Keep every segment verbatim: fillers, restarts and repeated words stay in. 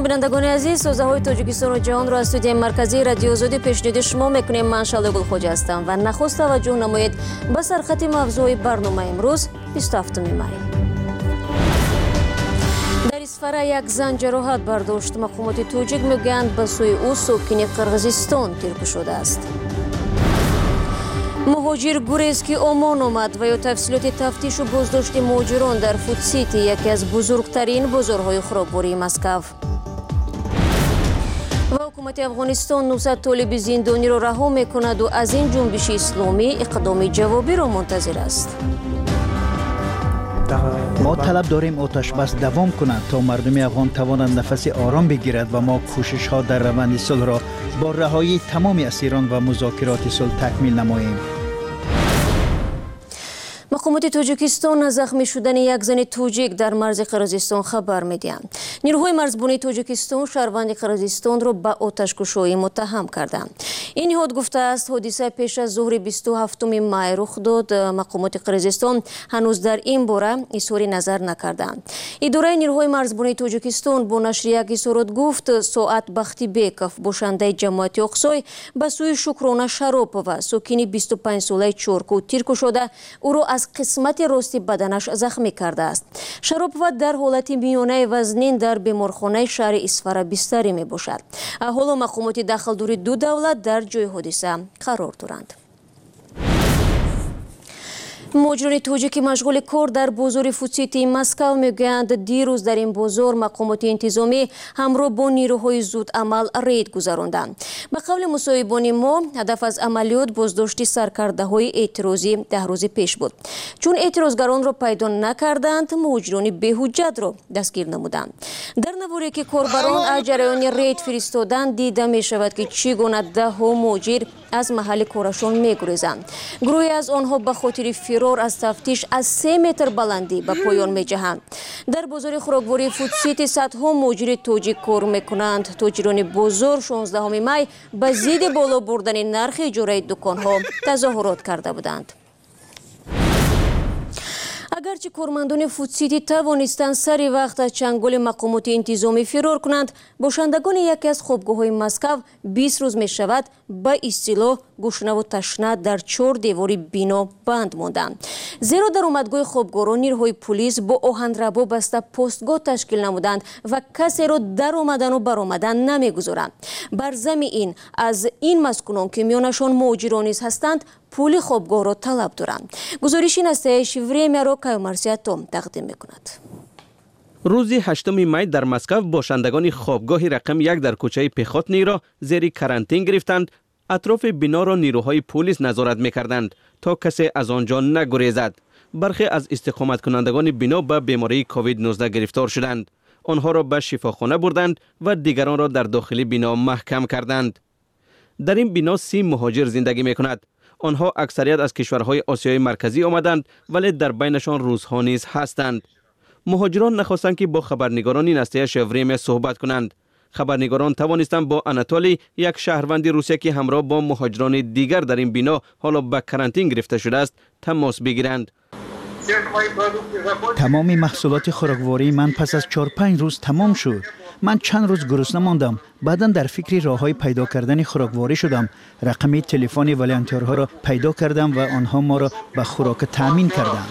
سلام بینندگان عزیز، سازهای تاجیکستان و جهان را از استودیوی مرکزی رادیو آزادی پیشنهاد شما میکنیم. من شعله گلخوجه هستم و نخست توجه نمایید به سرخط موضوع برنامه امروز بیست و هفتم می. در اسفره یک زن جراحت برداشت. مقامات تاجیک میگویند به سوی او ساکن قرقیزستان ترک شده است. مهاجر گریز که عمان آمد و یا تفصیلات تفتیش و بازداشت مهاجران در فود سیتی، یکی از بزرگترین بازارهای خوراکباری مسکو. و حکومت افغانستان نهصد طالب زندانی را رها میکند و از این جنبش اسلامی اقدام جوابی را منتظر است. ما طلب داریم آتش بس دوام کند تا مردم افغان توانند نفس آرام بگیرد و ما کوشش ها در روند صلح را با رهایی تمام اسیران و مذاکرات صلح تکمیل نماییم. مقامات تاجیکستان از زخمی شدن یک زن تاجیک در مرز قرقیزستان خبر میدهند. نیروهای مرزبانی تاجیکستان شهروند قرقیزستان را به آتش‌کشی متهم کردند. این نهاد گفته است حادثه پیش از ظهر بیست و هفتم می رخ داد. مقامات قرقیزستان هنوز در این باره اظهار نظر نکردند. اداره نیروهای مرزبانی تاجیکستان با نشر یک اظهارات گفت ساعت بختی بیکف باشنده جماعت اقصای به سوی شکرانه شراب و ساکن بیست و پنج ساله چورکو ترک شده او را از قسمت راستی بدنش زخمی کرده است. شراب و در حالت میانه وزنین در بیمارخانه شهر اسفره بستری می باشد. حالا مقامات داخلداری دو دولت در جای حادثه قرار دارند. مهاجران تاجیک مشغول کار در بازار فود سیتی مسکو میگویند دیروز در این بازار مقامات انتظامی همراه با نیروهای زود عمل رید گذراندند. به قول مصاحبان ما هدف از عملیات بازداشت سرکرده های اعتراضی ده روز پیش بود. چون اعتراضگران را پیدا نکردند مهاجران بی‌حجت را دستگیر نمودند. در نواری که کاربران از جریان رید فرستادند دیده می شود که چگونه ده ها مهاجر از محل کارشان میگریزند. گروهی از آنها به خاطر فرار از تفتیش از سه متر بلندی به پایان می جهند. در بازار خوراکباری فود سیتی صدها مهاجر تاجیک کار میکنند. تاجران بازار شانزدهم می به ضد بالا بردن نرخ اجاره دکانها تظاهرات کرده بودند. اگرچه کارمندان فود سیتی توانستند سری وقت از چنگال مقامات انتظامی فرار کنند، باشندگان یکی از خوابگاه‌های مسکو بیست روز می شود به اصطلاح گشنه و تشنه در چهار دیواری بنا بند ماندند. زیرا در اومدگاه خوابگاه نیروهای پلیس با آهنربا بسته پستگاه تشکیل نمودند و کسی را در آمدن و برآمدن نمیگذارند. بر ضمن این از این مسکونان که میانشان مهاجران نیز هستند پول خوابگاه را طلب دارند. گزارش نستایش وریمیا را کایمارسیاتوم تقدیم میکند. روز هشتم می در مسکو باشندگان خوابگاه رقم یک در کوچه پخوتنی را زیر کرانتین گرفتند. اطراف بنا را نیروهای پلیس نظارت میکردند تا کسی از آنجا نگریزد. برخی از استقامت کنندگان بنا به بیماری کووید نوزده گرفتار شدند. آنها را به شفاخانه بردند و دیگران را در داخل بنا محکم کردند. در این بنا سی مهاجر زندگی میکند. آنها اکثریت از کشورهای آسیای مرکزی آمدند ولی در بینشان روس‌ها نیز هستند. مهاجران نخواستند که با خبرنگاران نستایش شوریم صحبت کنند. خبرنگاران توانستند با اناتولی یک شهروند روسیه که همراه با مهاجران دیگر در این بنا حالا به کرانتین گرفته شده است تماس بگیرند. تمام محصولات خوراکواری من پس از چهار پنج روز تمام شد. من چند روز گرسنه ماندم. بعداً در فکر راههای پیدا کردن خوراکواری شدم. رقم تلفن والنتیرها را پیدا کردم و آنها ما را به خوراک تامین کردند.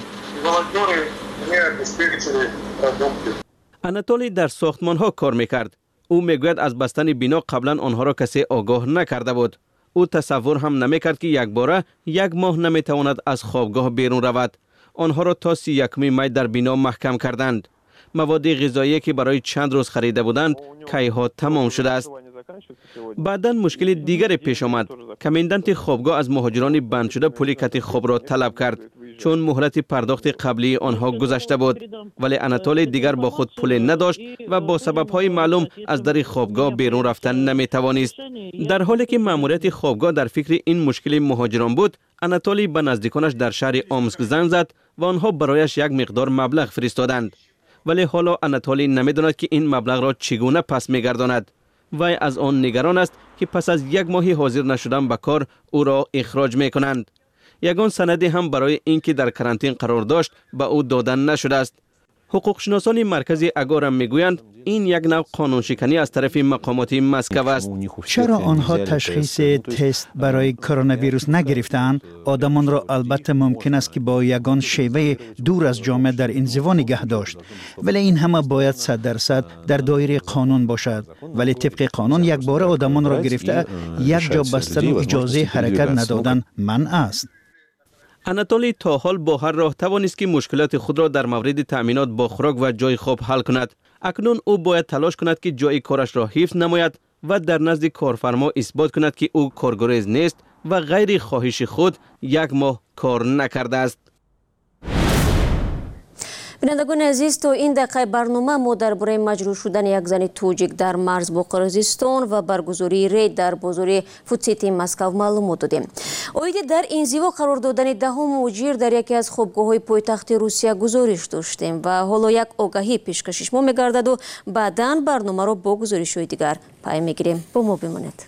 اناتولی در ساختمان ها کار میکرد. او میگوید از بستن بنا قبلا آنها را کسی آگاه نکرده بود. او تصور هم نمیکرد که یک باره یک ماه نمیتواند از خوابگاه بیرون رود. آنها را تا سی یکم می در بنا محکم کردند. مواد غذایی که برای چند روز خریده بودند کیها تمام شده است. بعداً مشکل دیگر پیش آمد. کماندانت خوابگاه از مهاجران بند شده پول کت خواب را طلب کرد چون مهلت پرداخت قبلی آنها گذشته بود. ولی اناتولی دیگر با خود پول نداشت و با سبب‌های معلوم از در خوابگاه بیرون رفتن نمیتوانست. در حالی که ماموریت خوابگاه در فکر این مشکل مهاجران بود، اناتولی به نزدیکانش در شهر آمسک زنگ زد و آنها برایش یک مقدار مبلغ فرستادند. ولی حالا اناتولی نمیداند که این مبلغ را چگونه پس میگرداند. وی از آن نگران است که پس از یک ماهی حاضر نشدن به کار او را اخراج میکنند. یگان سندی هم برای اینکه در کرانتین قرار داشت به او دادن نشده است. حقوقشناسان مرکز اگار هم میگویند این یک نوع قانون شکنی از طرف مقامات مسکو است. چرا آنها تشخیص تست برای کرونا ویروس نگرفتند؟ آدمان را البته ممکن است که با یگان شیوه دور از جامعه در انزوا نگه داشت، ولی این همه باید صد درصد در دایره قانون باشد. ولی طبق قانون یک بار آدمان را گرفته یک جا بستن و اجازه حرکت ندادن منع است. اناتولی تا حال با هر راه توانست که مشکلات خود را در مورد تأمینات با خوراک و جای خواب حل کند. اکنون او باید تلاش کند که جای کارش را حفظ نماید و در نزد کارفرما اثبات کند که او کارگریز نیست و غیر خواهش خود یک ماه کار نکرده است. بینندگان عزیز، تو این دقیقه برنامه ما درباره مجروح شدن یک زن توجیک در مرز با قرقیزستان و برگزاری رید در بازار فودسیتی مسکو معلومات دادیم. اوید در انزوا قرار دادن دهم مجیر در یکی از خوابگاه‌های پایتخت روسیه گزارش داشتیم و حالا یک آگاهی پیشکشش ما می‌گردد و بعداً برنامه را با گزارش‌های دیگر پای می‌گیریم. با ما بمانید.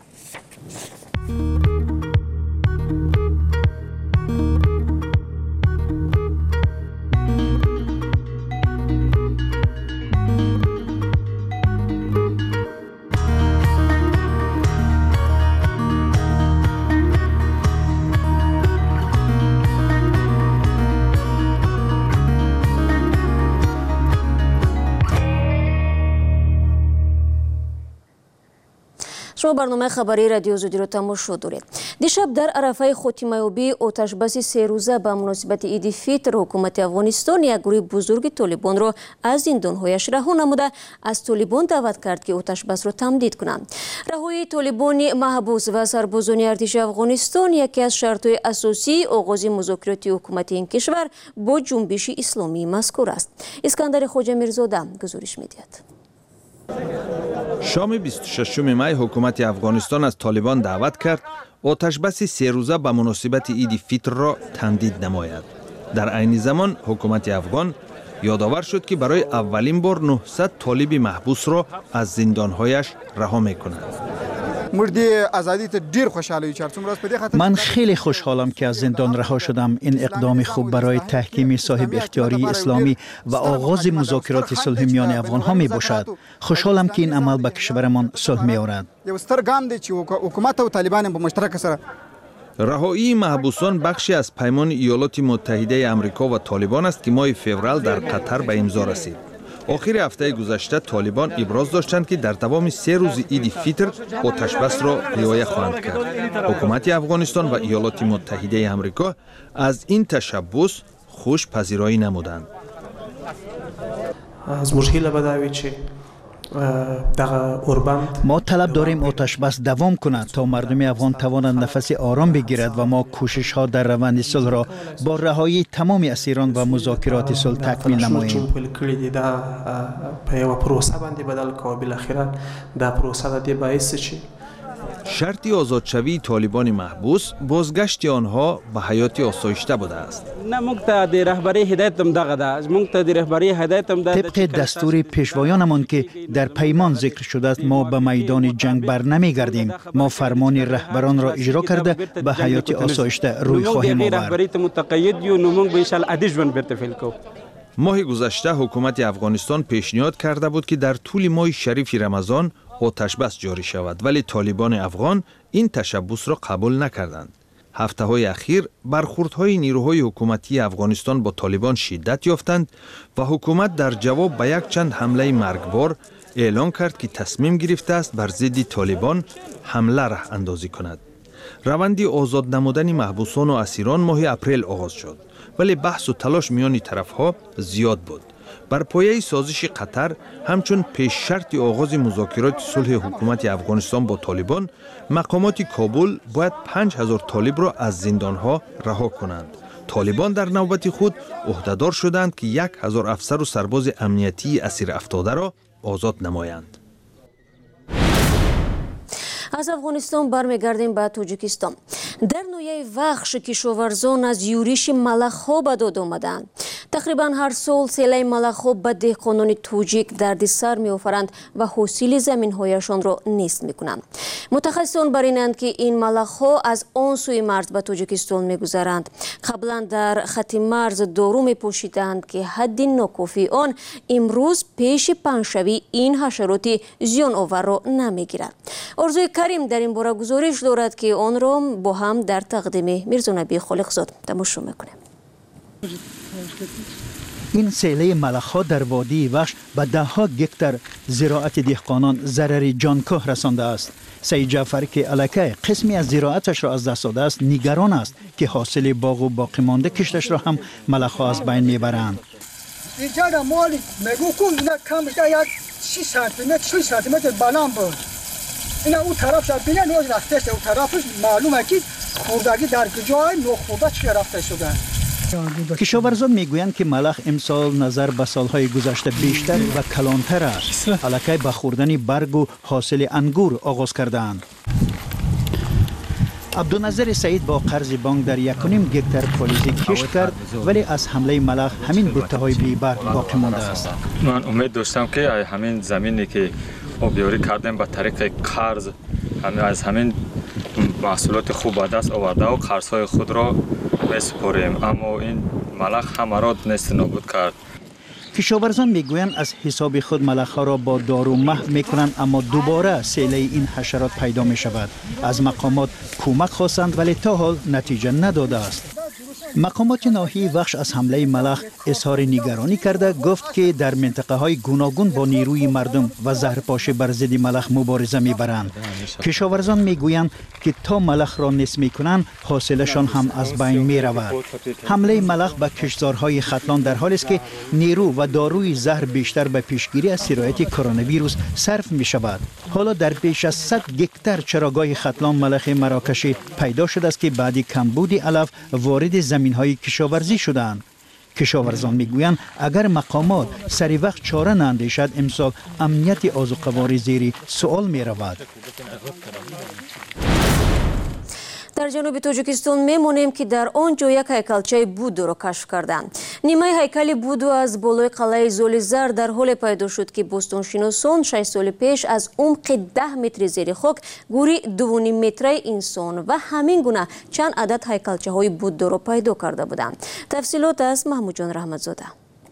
شما برنامه خبری رادیو زودی رو تماشا دارید. دیشب در عرفه خاتمه‌یابی آتش بس سه روزه به مناسبت عید فیطر حکومت افغانستان یک گروه بزرگ طالبان را از زندان‌هایش رها نموده از طالبان دعوت کرد که آتش بس را تمدید کنند. رهایی طالبان محبوس و سربازان ارتش افغانستان یکی از شرط‌های اساسی آغاز مذاکرات حکومت این کشور با جنبش اسلامی مذکور است. اسکندر خواجه میرزاده گزارش می‌دهد. شام بیست و ششم می حکومت افغانستان از طالبان دعوت کرد آتش بس سه روزه به مناسبت عید فیطر را تمدید نماید. در عین زمان حکومت افغان یادآور شد که برای اولین بار نهصد طالب محبوس را از زندانهایش رها می‌کند. من خیلی خوشحالم که از زندان رها شدم. این اقدام خوب برای تحکیم صاحب اختیاری اسلامی و آغاز مذاکرات صلح میان افغان ها می باشد. خوشحالم که این عمل به کشورمان صلح می آورد. رهایی محبوسان بخشی از پیمان ایالات متحده آمریکا و طالبان است که ماه فوریه در قطر به امضا رسید. آخر هفته گذشته طالبان ابراز داشتند که در دوام سه روز عید فیطر آتش بس را رعایت خواهند کرد. حکومت افغانستان و ایالات متحده آمریکا از این تشبث خوش پذیرایی نمودند. از مشکل بداوی چی ما طلب داریم آتش بس دوام کند تا مردم افغان توانند نفس آرام بگیرد و ما کوشش ها در روند صلح را با رهایی تمام اسیران و مذاکرات صلح تکمیل نماییم. شرط آزادشوی طالبان محبوس بازگشت آنها به حیات آسایشته بوده است. طبق دستور پیشوایانمان که در پیمان ذکر شده است ما به میدان جنگ بر نمیگردیم. ما فرمان رهبران را اجرا کرده به حیات آسایشته روی خواهیم آورد. ماه گذشته حکومت افغانستان پیشنهاد کرده بود که در طول ماه شریف رمضان آتش بس جاری شود، ولی طالبان افغان این تشبث را قبول نکردند. هفته های اخیر برخوردهای نیروهای حکومتی افغانستان با طالبان شدت یافتند و حکومت در جواب به یک چند حمله مرگبار اعلان کرد که تصمیم گرفته است بر ضد طالبان حمله راه اندازی کند. روند آزاد نمودن محبوسان و اسیران ماه اپریل آغاز شد، ولی بحث و تلاش میان طرفها زیاد بود. بر پایه سازش قطر همچون پیش شرط آغاز مذاکرات صلح حکومت افغانستان با طالبان، مقامات کابل باید پنج هزار طالب را از زندانها رها کنند. طالبان در نوبت خود عهدهدار شدند که یک هزار افسر و سرباز امنیتی اسیر افتاده را آزاد نمایند. از افغانستان برمیگردیم به تاجیکستان. در نویه وخش کشاورزان از یورش ملخ ها به داد آمدند. تقریبا هر سال سیله ملخ‌ها به دهقانان توجیک دردی سر می‌آفرند و حاصل زمین‌هایشان را نیست می‌کنند. متخصصان بر اینند که این ملخ‌ها از آن سوی مرز به تاجیکستان می‌گذرند. قبلا در خط مرز دارو می‌پوشیدند که حد ناکافی آن امروز پیش پنجشنبه این حشرات زیان آور را نمی‌گیرد. آرزوی کریم در این باره گزارش دارد که آن را با هم در تقدیم میرزا نبی خالقزاد تماشا می‌کنیم. این سیله ملخ‌ها در وادی وحش به ده ها گکتر زراعت دهقانان ضرر جانکاه رسانده است. سید جعفری که الکه قسمی از زراعتش را از دست داده است نگران است که حاصل باغ و باقی مانده کشتش را هم ملخ‌ها از بین میبرند. اینجا را مالی میگو کن کم بیشتر یک شش سانتی متر شش سانتی متر بالا بود. اینا اون طرف شد بینه نوز رفتش اون طرفش معلومه که خوردگی در کجای نخورده چی رفته شده. کشاورزان میگویند که ملخ امسال نظر به سالهای گذشته بیشتر و کلانتر است. الکی به خوردن برگ و حاصل انگور آغاز کردند. عبدالنظر سعید با قرض بانک در یک و نیم گکتر پالیزی کشت کرد ولی از حمله ملخ همین بوته های بی برگ باقی مانده است. من امید داشتم که همین زمینی که آبیاری کردیم به طریق قرض همین از همین محصولات خوب به دست آورده و قرضهای خود را میسپاریم، اما این ملخ همه را نیست نابود کرد. کشاورزان میگویند از حساب خود ملخ‌ها را با دارو محو میکنند اما دوباره سیله این حشرات پیدا می شود. از مقامات کمک خواستند ولی تا حال نتیجه نداده است. مقامات ناحیه وحش از حمله ملخ اظهار نگرانی کرده گفت که در منطقه های گوناگون با نیروی مردم و زهرپاشی بر ضد ملخ مبارزه میبرند. کشاورزان میگویند که تا ملخ را نیست میکنند حاصلشان هم از بین میرود. حمله ملخ به کشتزارهای ختلان در حالی است که نیرو و داروی زهر بیشتر به پیشگیری از سرایت کرونا ویروس صرف می شود. حالا در بیش از صد گکتر چراگاه ختلان ملخ مراکشی پیدا شده است که بعد کمبود علف وارد زمین‌های کشاورزی شدند. کشاورزان میگویند اگر مقامات سری وقت چاره ناندیشد امسال امنیت آذوقه‌واری زیر سوال می رود. در جنوب تاجیکستان میمونیم که در آنجا یک هیکلچه بودو را کشف کردند. نیمه هیکل بودو از بالای قلعه زولیزر در حال پیدا شد که باستانشناسان شش سال پیش از عمق ده متر زیر خاک گوری دو و نیم متره انسان و همین گونه چند عدد هیکلچه های بودو را پیدا کرده بودند. تفصیلات از محمود جان رحمتزاده.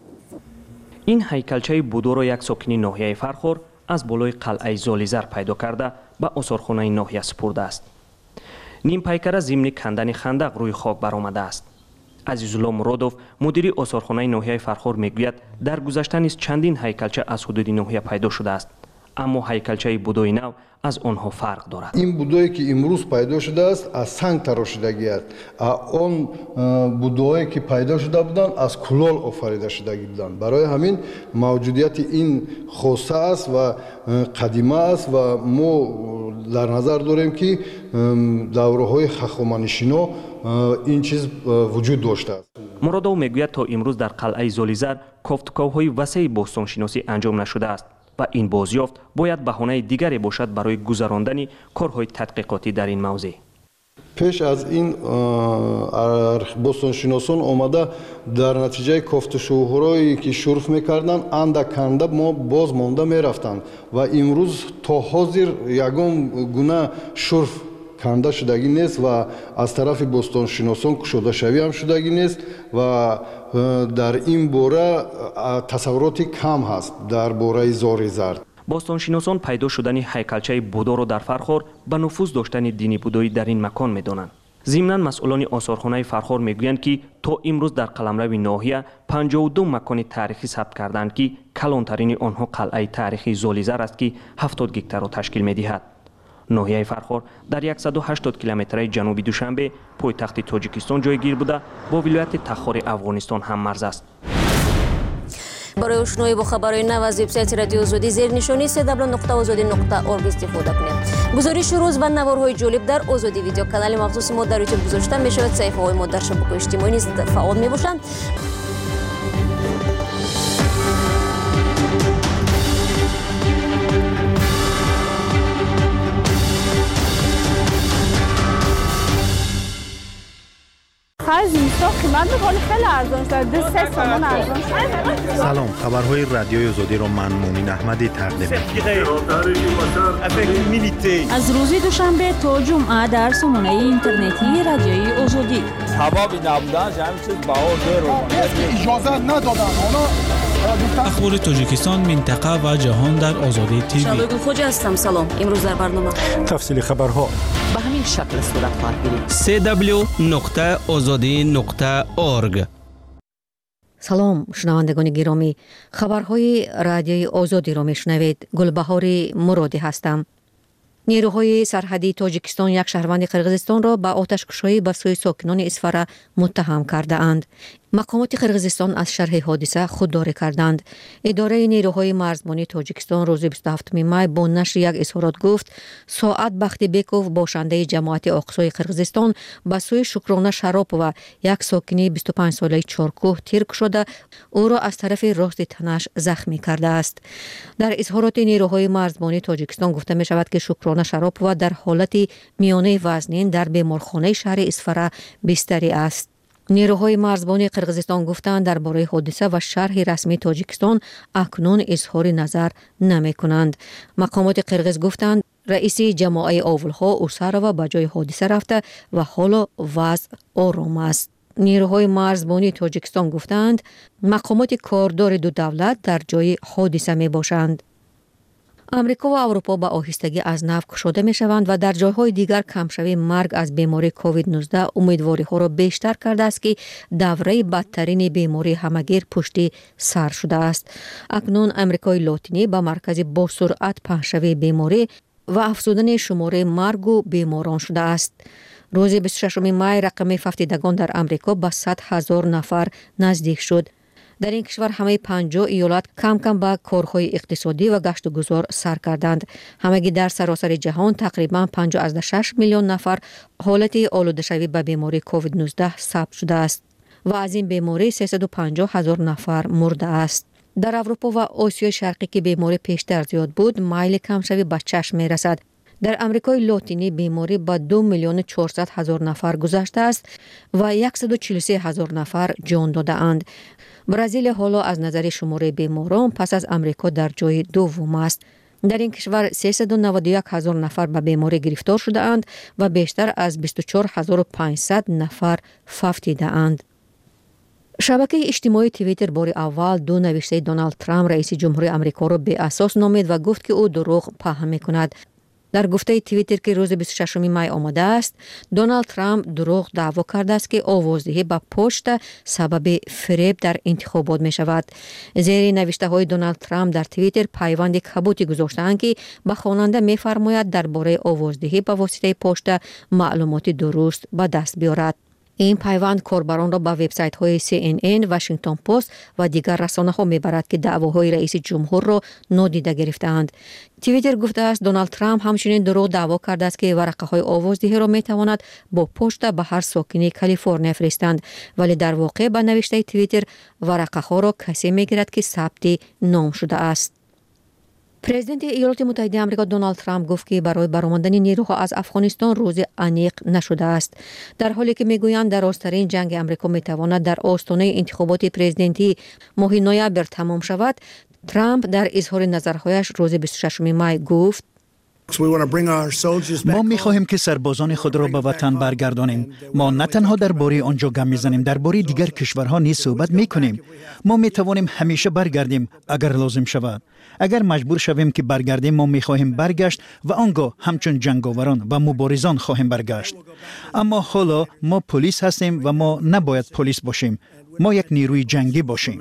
این هیکلچه بودو را یک ساکن ناحیه فرخور از بالای قلعه زولیزر پیدا کرده به آثارخانه ناحیه سپرده است. نیم پیکر ضمن کندن خندق روی خاک برآمده است. عزیزالله مرادوف مدیر آثارخانه ناحیه فرخور میگوید در گذشته نیز چندین هیکلچه از حدود ناحیه پیدا شده است، اما هیکلچه بودوی نو از آنها فرق دارد. این بودویی که امروز پیدا شده است از سنگ تراشیدگی است. آن بودویی که پیدا شده بودند از کلال آفریده شدگی بودند. برای همین موجودیت این خواسته است و قدیمه است و ما در نظر داریم که دوره‌های هخامنشی‌ها این چیز وجود داشته است. مرادو میگوید تا امروز در قلعه زولیزر کافتکاوهای وسیع باستانشناسی انجام نشده است و این بازیافت باید بهانه دیگری باشد برای گذراندن کارهای تحقیقاتی در این موضوع. پیش از این باستانشناسان آمده در نتیجه کافتشوهرایی که شرف میکردن اندک کنده ما باز مانده میرفتند و امروز تا حاضر یگان گونه شرف کنده شدگی نیست و از طرف باستانشناسان کشوده شوی هم شدگی نیست و در این باره تصوراتی کم هست در باره زولیزر. باستانشناسان پیدا شدن هیکلچه بودا را در فرخور به نفوذ داشتن دینی بودایی در این مکان می‌دانند. ضمناً مسئولان آثارخانه فرخور میگویند که تا امروز در قلمرو ناحیه پنجاه و دو مکان تاریخی ثبت کردند که کلانترین آنها قلعه تاریخی زولیزر است که هفتاد گکتر را تشکیل می‌دهد. ناحیه فرخور در صد و هشتاد کیلومتر جنوبی دوشنبه پایتخت تاجیکستان جایگیر بوده با ولایت تخار افغانستان هم مرز است. برای آشنایی با خبرهای نو از وبسایت رادیو آزادی زیر نشانی سه دبل نقطه آزادی نقطه اورگ استفاده کنید. گزارش روز و نوارهای جالب در آزادی ویدیو کانال مخصوص ما در یوتیوب گذاشته می شود. صفحه های ما در شبکه‌های اجتماعی نیز فعال می باشند. هر زمستان قیمت میکنه خیلی ارزان شده دو سه تومن ارزان شده. سلام، خبرهای رادیوی آزادی رو من مومین احمدی تقدیم می‌کنم. از روز دوشنبه تا جمعه در سامانه اینترنتی رادیوی آزادی. هوایی نبودن همین چیز بهار داره. اجازه ندادن اونا. اخبار تاجیکستان، منطقه و جهان در آزادی تیوی. شادو خوجا هستم. سلام. امروز در برنامه تفصیل خبرها به همین شکل صورت خواهد گرفت. سی دبلیو نقطه آزادی نقطه اورگ. سلام شنوندگان گرامی، خبرهای رادیوی آزادی را میشنوید. گلبهار مرادی هستم. نیروهای سرحدی تاجیکستان یک شهروند قرقیزستان را به آتش‌کشی به سوی ساکنان اسفره متهم کرده اند. مقامات قرقیزستان از شرح حادثه خودداری کردند. اداره نیروهای مرزبانی تاجیکستان روز بیست و هفتم می با نشر یک اظهارات گفت ساعت بختی بیکوف باشنده جماعت آقصای قرقیزستان به سوی شکرانه شراب و یک ساکنی بیست و پنج ساله چارکوه تیر شده او را از طرف راست تنش زخمی کرده است. در اظهارات نیروهای مرزبانی تاجیکستان گفته می شود که شکرانه شراب و در حالت میانه وزنین در بیمارخانه شهر اسفره بستری است. نیروهای مرزبانی قرقیزستان گفتند درباره حادثه و شرح رسمی تاجیکستان اکنون اظهار نظر نمی کنند. مقامات قرقیز گفتند رئیس جماعه آولها اوساروا به جای حادثه رفته و حالا وضع آرام است. نیروهای مرزبانی تاجیکستان گفتند مقامات کاردار دو دولت در جای حادثه می باشند. امریکا و اروپا به آهستگی از نو گشوده می شوند و در جاهای دیگر کمشوی مرگ از بیماری کووید نوزده امیدواری ها را بیشتر کرده است که دوره بدترین بیماری همگیر پشت سر شده است. اکنون امریکای لاتینی به مرکز با سرعت پهنشوی بیماری و افزودن شماره مرگ و بیماران شده است. روز بیست و ششم می رقم ففتیدگان در امریکا به صد هزار نفر نزدیک شد. در این کشور همه پنجاه ایالت کم کم به کارهای اقتصادی و گشت و گذار سر کردند. همگی در سراسر جهان تقریبا پنجاه و شش میلیون نفر حالت آلوده شوی به بیماری کووید نوزده ثبت شده است و از این بیماری سیصد و پنجاه هزار نفر مرده است. در اروپا و آسیای شرقی که بیماری پیشتر زیاد بود، میل کم شوی به چشم می رسد. در امریکای لاتینی بیماری با دو میلیون و چهارصد هزار نفر گذشته است و صد و چهل و سه هزار نفر جان داده اند. برزیل حالا از نظر شماره بیماران پس از امریکا در جای دوم است. در این کشور سیصد و نود و یک هزار نفر به بیماری گرفتار شده اند و بیشتر از بیست و چهار هزار و پانصد نفر فوتیده اند. شبکه اجتماعی توییتر بار اول دو نوشته دونالد ترامپ رئیس جمهوری آمریکا را بی اساس نامید و گفت که او دروغ پهن می‌کند. در گفته توییتر که روز بیست و ششم می آمده است، دونالد ترامپ دروغ دعوا کرده است که آوازدهی به پشت سبب فریب در انتخابات می شود. زیر نوشته های دونالد ترامپ در توییتر پیوند کبوتی گذاشتند که به خواننده می فرماید درباره آوازدهی به واسطه پشت معلومات درست به دست بیارد. این پیوند کاربران را به وبسایت های سی ان ان، واشنگتن پست و دیگر رسانه ها میبرد که دعواهای رئیس جمهور را نادیده گرفتند. توییتر گفته است دونالد ترامپ همچنین دروغ دعوا کرده است که ورقه های آوازدهی را میتواند با پشت به هر ساکن کالیفرنیا فرستند، ولی در واقع به نوشته توییتر ورقه ها را کسی میگیرد که ثبت نام شده است. پرزیدنت ایالات متحده آمریکا دونالد ترامپ گفت که برای برآمدن نیروها از افغانستان روز انیق نشده است، در حالی که میگویند در آستانه جنگ آمریکا میتواند در آستانه انتخابات پرزیدنتی ماه نوامبر تمام شود. ترامپ در اظهار نظرهایش روز بیست و ششم می گفت ما می خواهیم که سربازان خود را به وطن برگردانیم. ما نه تنها درباره آنجا گم میزنیم، درباره دیگر کشورها نیز صحبت می کنیم. ما می توانیم همیشه برگردیم اگر لازم شود. اگر مجبور شویم که برگردیم، ما می خواهیم برگشت و آنگاه همچون جنگاوران و مبارزان خواهیم برگشت. اما حالا ما پلیس هستیم و ما نباید پلیس باشیم. ما یک نیروی جنگی باشیم.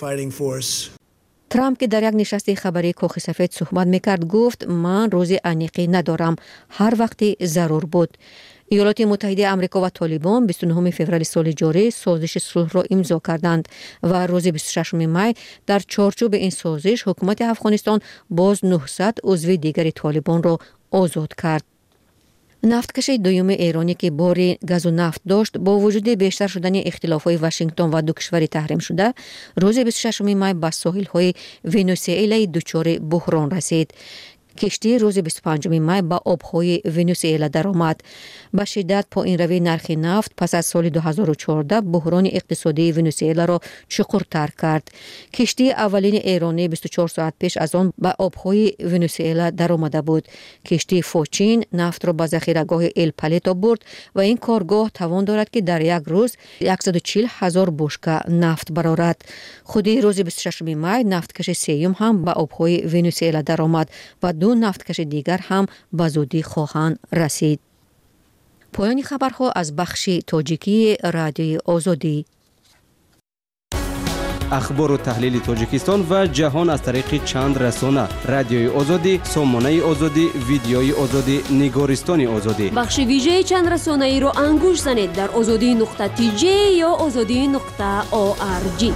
ترامپ که در یک نشست خبری کاخ سفید صحبت میکرد گفت من روز انیقی ندارم، هر وقتی ضرور بود. ایالات متحده آمریکا و طالبان بیست و نهم فوریه سال جاری سازش صلح را امضا کردند و روز بیست و ششم می در چارچوب این سازش حکومت افغانستان باز نهصد عضو دیگر طالبان را آزاد کرد. نفتکش دوم ایرانی که بار گاز و نفت داشت با وجود بیشتر شدن اختلاف‌های واشنگتن و دو کشوری تحریم شده، روز بیست و ششم می به ساحل‌های ونزوئلا دچار بحران رسید. کشتی روز بیست و پنجم مای با آبهای ونزوئلا درآمد. به شدت پایین‌روی نرخ نفت پس از سال دو هزار و چهارده بحران اقتصادی ونزوئلا را چقورتر کرد. کشتی اولین ایرانی بیست و چهار ساعت پیش از آن به آبهای ونزوئلا درآمده بود. کشتی فوچین نفت را به ذخیره‌گاه ال پلیتا برد و این کارگاه توان دارد که در یک روز صد و چهل هزار بشکه نفت برآورد. خودی روز بیست و ششم مای نفتکش سیوم هم به آبهای ونزوئلا درآمد و دو نفتکش دیگر هم به زودی خواهند رسید. پایان خبرها از بخش تاجیکی رادیوی آزادی. اخبار و تحلیل تاجیکستان و جهان از طریق چند رسانه: رادیوی آزادی، سامانه آزادی، ویدیوی آزادی، نگارستان آزادی. بخش ویژه چند رسانه ای رو انگوش زنید در آزادی نقطه تی جی یا آزادی نقطه او آر جی.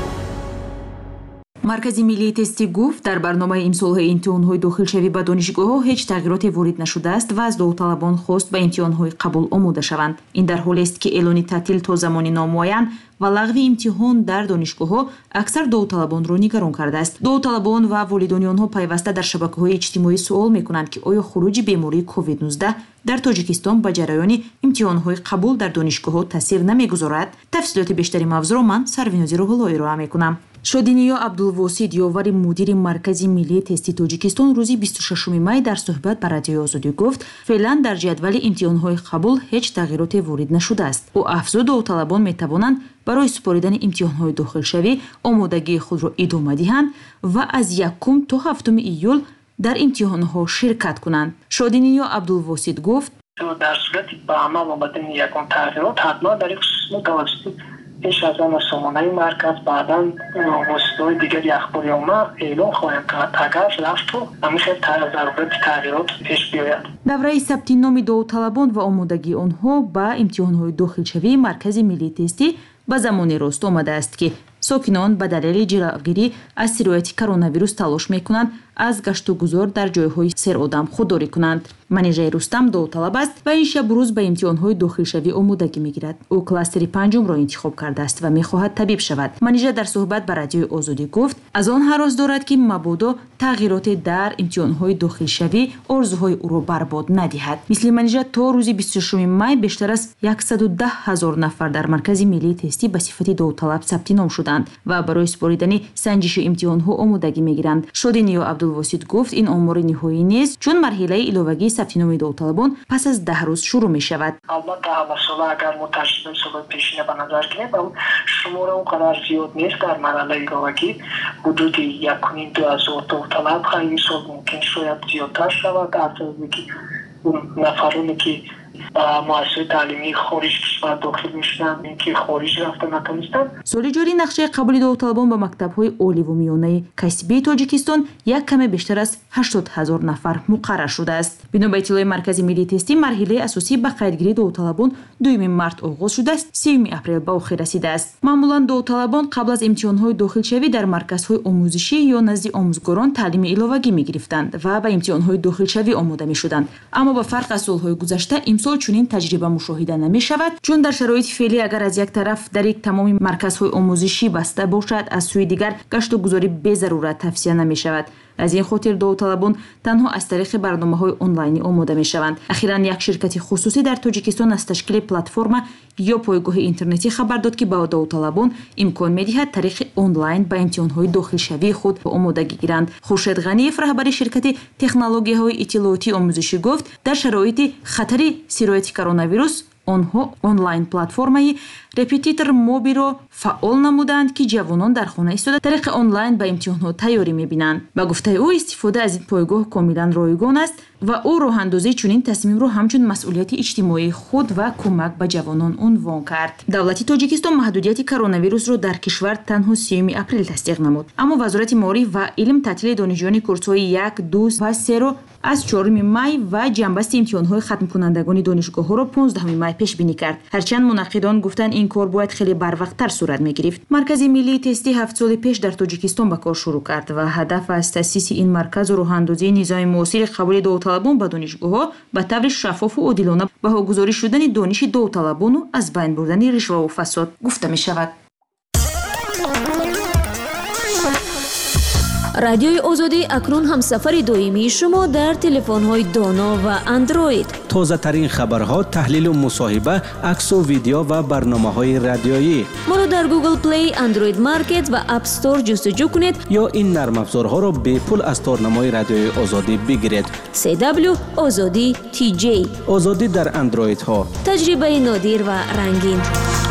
маркази миллии тестӣ гуфт дар барномаи имсолҳои имтиҳонҳои дохилшавӣ ба донишгоҳҳо ҳеҷ тағйироте ворид нашудааст ва аз довталабон хост ба имтиҳонҳои қабул омода шаванд. Ин дар ҳолест ки эълони таътил то замони номуайян ва лағви имтиҳон дар донишгоҳҳо аксар довталабонро нигарон кардааст. Довталабон ва волидони онҳо пайваста дар шабакаҳои иҷтимоӣ суол мекунанд ки оё хуруҷи бемории ковид нуздаҳ дар тоҷикистон ба ҷараёни имтиҳонҳои қабул дар донишгоҳҳо таъсир намегузорад? Тафсилоти бештари мавзӯъро ман Сарвинози Рӯҳулло ироа мекунам. Шодиниё Абдулвосид, ёвари мудири маркази миллии тести Тоҷикистон, рӯзи бисту шашуми май дар суҳбат ба Радиои Озодӣ гуфт, феълан дар ҷадвали имтиҳонҳои қабул ҳеҷ тағйироте ворид нашудааст. Ӯ афзуд, довталабон метавонанд барои супоридани имтиҳонҳои дохилшавӣ омодагии худро идома диҳанд ва аз якум то ҳафтуми июл дар имтиҳонҳо ширкат кунанд. Шодиниё Абдулвосид гуфт: дар сурати ба амал омадани ягон тағйирот ҳатман дар ин хусус мо тавассути пеш аз он сомонаи марказ баъдан воситаҳои дигари ахбориёма эълон хоҳем кард агар рафту ҳамин хел зарурати тағйирот пеш биёяд. давраи сабти номи довталабон ва омодагии онҳо ба имтиҳонҳои дохилшавии маркази миллии тестӣ ба замони рост омадааст ки сокинон ба далели ҷилавгирӣ аз сирояти коронавирус талош мекунанд аз гаштугузор дар ҷойҳои серодам худдорӣ кунанд. Манижаи Рустам довталаб аст ва ин шаб рӯз ба имтиҳонҳои дохилшавӣ омодагӣ мегирад. Ӯ кластери панҷумро интихоб кардааст ва мехоҳад табиб шавад. Манижа дар суҳбат ба Радиои Озодӣ гуфт, аз он ҳарос дорад ки мабодо тағйироте дар имтиҳонҳои дохилшавӣ орзуҳои ӯро барбод надиҳад. Мисли Манижа то рӯзи бисту шашуми май бештар аз яксаду даҳ ҳазор нафар дар маркази миллии тестӣ ба сифати довталаб сабти ном шуданд ва барои супоридани санҷиши имтиҳонҳо омодагӣ мегиранд. Шодиниё Абдулвосид гуфт, ин омори ниҳоӣ нест, чун марҳилаи иловагии сабти номи довталабон пас аз даҳ рӯз шурӯъ мешавад. албатта ҳамасола агар мо таҷрибаи солҳои пешина ба назар гирем, шумора он қадар зиёд нест. дар марҳалаи иловагӣ ҳудуди якумин ду ҳазор довталаб ин сол мумкин шояд зиёдтар шавад. аз ки нафароне ки ба муассисаи таълимии хориҷ кишвар дохил мешуданд, ин ки хориҷ рафта натонистанд. соли ҷорӣ нақшаи қабули довталабон ба мактабҳои оливу миёнаи касбии Тоҷикистон як каме бештар аз ҳаштод ҳазор нафар муқаррар шудааст. бино ба иттилои маркази миллии тестӣ, марҳилаи асосӣ ба қайдгирии довталабон дуюми март оғоз шудааст, сеюми апрел ба охир расидааст. маъмулан довталабон қабл аз имтиҳонҳои дохилшавӣ дар марказҳои омӯзишӣ ё назди омӯзгорон таълими иловагӣ мегирифтанд ва ба имтиҳонҳои дохилшавӣ омода мешуданд. аммо ба фарқ аз солҳои гузашта, имсол чунин таҷриба мушоҳида намешавад, чун дар шароити феълӣ агар аз як тараф дари тамоми марказҳои омӯзишӣ баста бошад, аз сӯи дигар гаштугузорӣ безарурат тавсия намешавад. аз ин хотир довталабон танҳо аз тариқи барномаҳои онлайнӣ омода мешаванд. ахиран як ширкати хусусӣ дар Тоҷикистон аз ташкили платформа ё пойгоҳи интернетӣ хабар дод, ки ба довталабон имкон медиҳад тариқи онлайн ба имтиҳонҳои дохилшавии худ омодагӣ гиранд. Хуршед Ғаниев, раҳбари ширкати технологияҳои иттилоотии омӯзишӣ гуфт, дар шароити хатари сирояти коронавирус онҳо онлайн платформаи репетитор мобиро фаъол намуданд, ки ҷавонон дар хона истода тариқи онлайн ба имтиҳонҳо тайёрӣ мебинанд. ба гуфтаи ӯ, истифода аз ин пойгоҳ комилан ройгон аст ва ӯ роҳандозии чунин тасмимро ҳамчун масъулияти иҷтимоии худ ва кӯмак ба ҷавонон унвон кард. давлати Тоҷикистон маҳдудияти коронавирусро дар кишвар танҳо сеюми апрел тасдиқ намуд, аммо вазорати моъриф ва илм таътили донишҷӯёни курсҳои як, ду ва серо аз чорум май ва ҷанбасти имтиҳонҳои хатмкунандагони донишгоҳҳоро понздаҳум май пешбинӣ кард. ҳарчанд мунаққидон гуфтанд ин кор бояд хеле барвақттар сурат мегирифт. маркази миллии тестӣ ҳафт соли пеш дар Тоҷикистон ба кор шурӯъ кард ва ҳадаф аз таъсиси ин марказу роҳандозии низоми муосири қабули довталабон ба донишгоҳҳо ба таври шаффофу одилона баҳогузорӣ шудани дониши довталабону аз байн бурдани ришваву фасод гуфта мешавад. رادیوی آزادی اکنون هم سفر دائمی شما در تلفن‌های دانا و اندروید. تازه ترین خبرها، تحلیل و مصاحبه، عکس و ویدیو و برنامه‌های رادیویی. ما را در گوگل پلی، اندروید مارکت و اپ استور جستجو کنید یا این نرم افزارها را به پول از تارنمای رادیوی آزادی بگیرید. سی دبلیو آزادی تی جی. آزادی در اندروید ها. تجربه نادر و رنگین.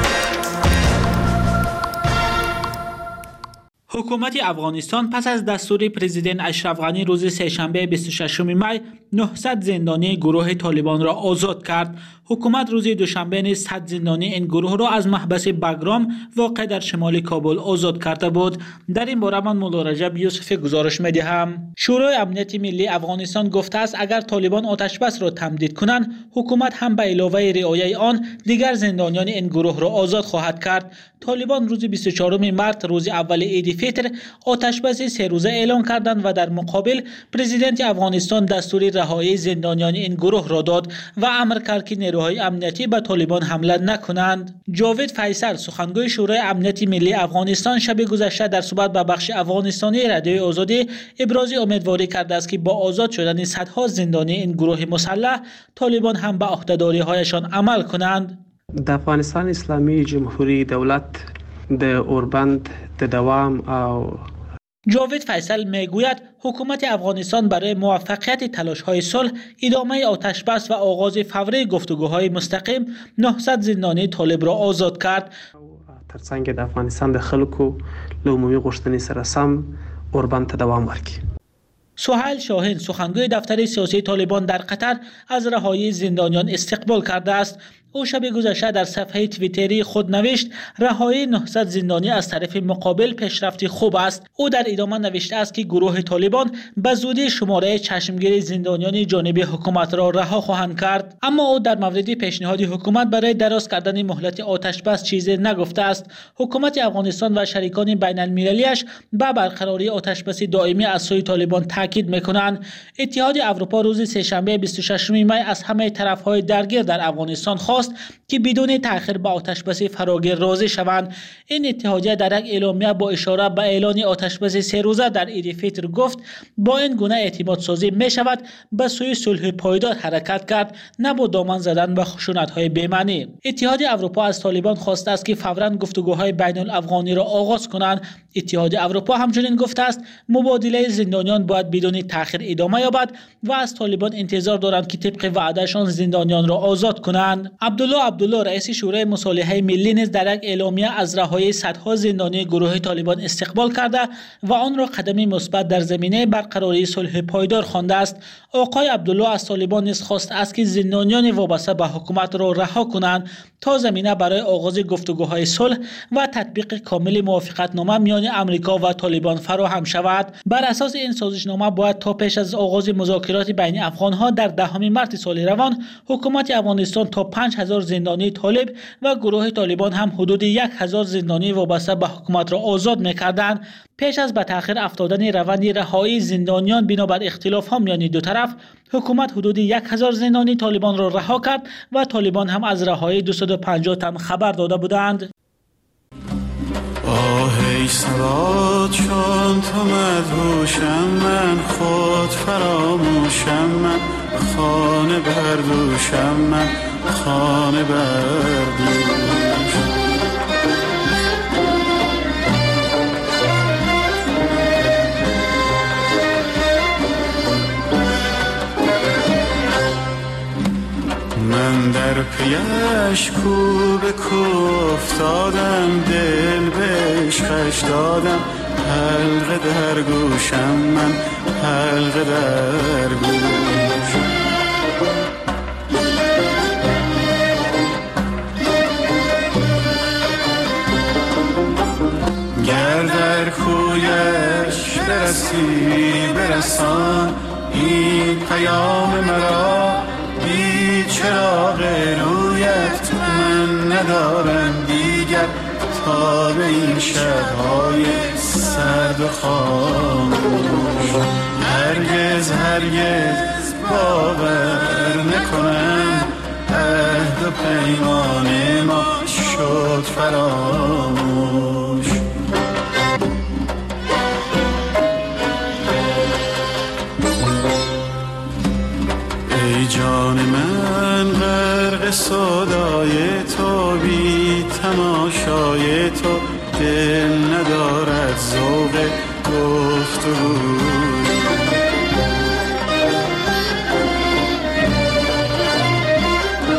حکومت افغانستان پس از دستور پرزیدنت اشرف غنی روز سه‌شنبه بیست و ششم می نهصد زندانی گروه طالبان را آزاد کرد. حکومت روز دوشنبه نیز صد زندانی این گروه را از محبس بگرام واقع در شمال کابل آزاد کرده بود. در این باره من مولا رجب یوسف گزارش می‌دهم. شورای امنیت ملی افغانستان گفته است اگر طالبان آتش بس را تمدید کنند، حکومت هم به علاوه رعایت آن دیگر زندانیان این گروه را آزاد خواهد کرد. طالبان روز بیست و چهارم مارس روز اول عید فطر آتش بس سه روزه اعلان کردند و در مقابل پرزیدنت افغانستان دستور رهایی زندانیان این گروه را داد و امر کرد که نیروهای امنیتی به طالبان حمله نکنند. جاوید فیصل سخنگوی شورای امنیت ملی افغانستان شب گذشته در صحبت با بخش افغانستانی رادیوی آزادی ابراز امیدواری کرده است که با آزاد شدن صدها زندانی این گروه مسلح طالبان هم به عهده‌داری‌هایشان عمل کنند. د افغانستان اسلامي جمهوریت دولت د اوربند د دوام او جاوید فیصل میگوید حکومت افغانستان برای موفقیت تلاش‌های صلح، ادامه آتش بس و آغاز فوری گفتگوهای مستقیم نهصد زندانی طالب را آزاد کرد. ترڅنګ د افغانستان د خلکو له عمومي غوښتنې سره سم اوربند ته دوام ورکړي. سهیل شاهین سخنگوی دفتر سیاسی طالبان در قطر از رهایی زندانیان استقبال کرده است. او شب گذشته در صفحه توییتری خود نوشت رهایی نهصد زندانی از طرف مقابل پیشرفتی خوب است. او در ادامه نوشته است که گروه طالبان به زودی شماره چشمگیر زندانیان جانبی حکومت را رها خواهند کرد. اما او در مورد پیشنهاد حکومت برای دراز کردن مهلت آتش بس چیزی نگفته است. حکومت افغانستان و شریکان بین المللیش به برقراری آتش بس دائمی از سوی طالبان تاکید میکنند. اتحاد اروپا روز سه‌شنبه بیست و ششم می از همه طرف‌های درگیر در افغانستان خواست که بدون تأخیر به آتش بس فراگیر راضی شوند. این اتحادیه در یک اعلامیه با اشاره به اعلان آتش بس سه روزه در عید فطر گفت با این گونه اعتماد سازی می شود به سوی صلح پایدار حرکت کرد، نه با دامن زدن به خشونت‌های بی‌معنی. اتحاد اروپا از طالبان خواسته است که فوراً گفتگوهای بین الافغانی را آغاز کنند. اتحاد اروپا همچنین گفته است مبادله زندانیان باید بدون تأخیر ادامه یابد و از طالبان انتظار دارند که طبق وعدهشان زندانیان را آزاد کنند. عبدالله عبدالله رئیس شورای مصالحه ملی نیز در یک اعلامیه از رهایی صدها زندانی گروه طالبان استقبال کرده و آن را قدمی مثبت در زمینه برقراری صلح پایدار خوانده است. آقای عبدالله از طالبان نیز خواسته است که زندانیان وابسته به حکومت را رها کنند تا زمینه برای آغاز گفتگوهای صلح و تطبیق کامل موافقتنامه میان امریکا و طالبان فراهم شود. بر اساس این سازشنامه باید تا پیش از آغاز مذاکرات بین افغانها در دهم مارس سال روان حکومت افغانستان تا پنج هزار زندانی طالب و گروه طالبان هم حدود یک هزار زندانی وابسته به حکومت را آزاد می‌کردند. پیش از به تأخیر افتادن روند رهایی زندانیان بنابر اختلاف‌ها میان دو طرف، حکومت حدود یک هزار زندانی طالبان را رها کرد و طالبان هم از رهایی دویست و پنجاه تن خبر داده بودند. آهی سواد چون تو مدهوشم، من خود فراموشم، من خانه بردوشم، من خانه بردوشم. من در پیش کو به کو افتادم، دل بهش خش دادم، حلقه در گوشم، من حلقه در گوشم. گر در کویش برسی برسان این پیام مرا، بی چراغ رویت من ندارم دیگر تا به این شب‌های سرد و خاموش. هرگز هرگز باور نکنم عهد و پیمان ما شد فراموش. بر صدای تو بی تماشای تو دل ندارد ذوق گفتگو